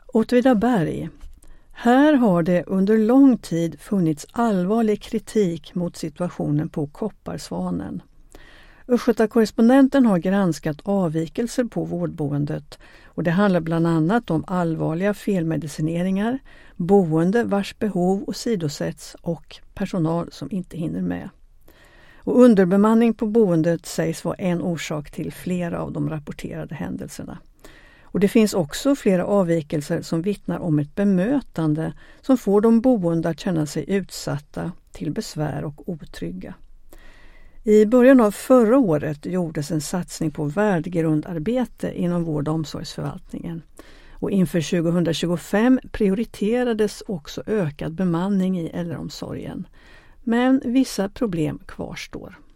Åtvidaberg. Här har det under lång tid funnits allvarlig kritik mot situationen på Kopparsvanen. Östgötakorrespondenten har granskat avvikelser på vårdboendet och det handlar bland annat om allvarliga felmedicineringar, boende vars behov åsidosätts och personal som inte hinner med. Och underbemanning på boendet sägs vara en orsak till flera av de rapporterade händelserna. Och det finns också flera avvikelser som vittnar om ett bemötande som får de boende att känna sig utsatta, till besvär och otrygga. I början av förra året gjordes en satsning på värdegrundarbete inom vård- och omsorgsförvaltningen. Och inför 2025 prioriterades också ökad bemanning i äldreomsorgen. Men vissa problem kvarstår.